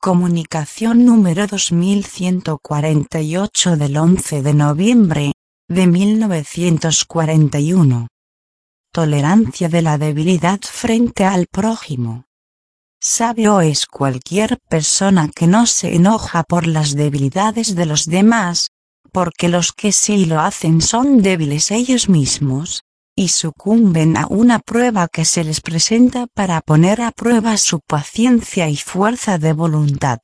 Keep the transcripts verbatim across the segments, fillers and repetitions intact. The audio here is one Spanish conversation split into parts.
Comunicación número dos mil ciento cuarenta y ocho del once de noviembre de mil novecientos cuarenta y uno. Tolerancia de la debilidad frente al prójimo. Sabio es cualquier persona que no se enoja por las debilidades de los demás, porque los que sí lo hacen son débiles ellos mismos, y sucumben a una prueba que se les presenta para poner a prueba su paciencia y fuerza de voluntad.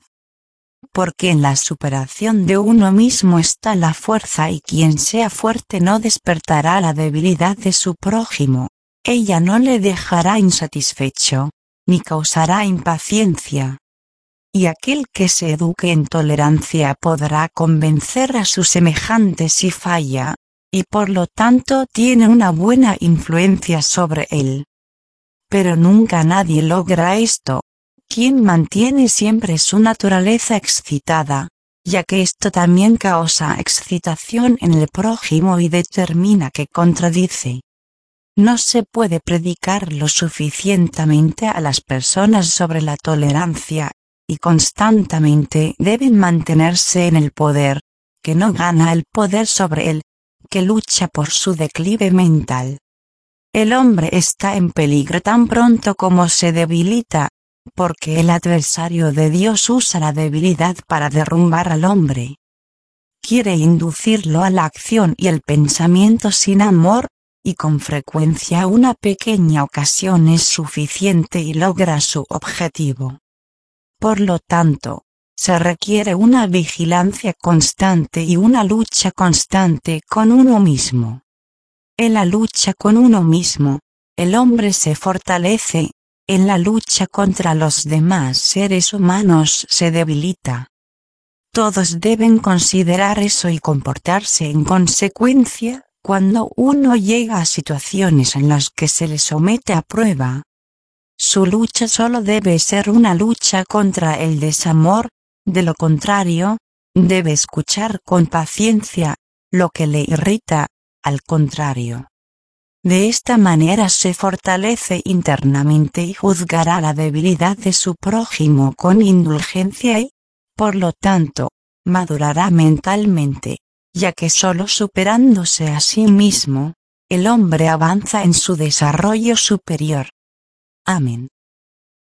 Porque en la superación de uno mismo está la fuerza, y quien sea fuerte no despertará la debilidad de su prójimo, ella no le dejará insatisfecho, ni causará impaciencia. Y aquel que se eduque en tolerancia podrá convencer a sus semejantes si falla, y por lo tanto tiene una buena influencia sobre él. Pero nunca nadie logra esto, quien mantiene siempre su naturaleza excitada, ya que esto también causa excitación en el prójimo y determina que contradice. No se puede predicar lo suficientemente a las personas sobre la tolerancia, y constantemente deben mantenerse en el poder, que no gana el poder sobre él, que lucha por su declive mental. El hombre está en peligro tan pronto como se debilita, porque el adversario de Dios usa la debilidad para derrumbar al hombre. Quiere inducirlo a la acción y el pensamiento sin amor, y con frecuencia una pequeña ocasión es suficiente y logra su objetivo. Por lo tanto, se requiere una vigilancia constante y una lucha constante con uno mismo. En la lucha con uno mismo, el hombre se fortalece, en la lucha contra los demás seres humanos se debilita. Todos deben considerar eso y comportarse en consecuencia cuando uno llega a situaciones en las que se le somete a prueba. Su lucha solo debe ser una lucha contra el desamor, de lo contrario, debe escuchar con paciencia lo que le irrita, al contrario. De esta manera se fortalece internamente y juzgará la debilidad de su prójimo con indulgencia y, por lo tanto, madurará mentalmente, ya que solo superándose a sí mismo, el hombre avanza en su desarrollo superior. Amén.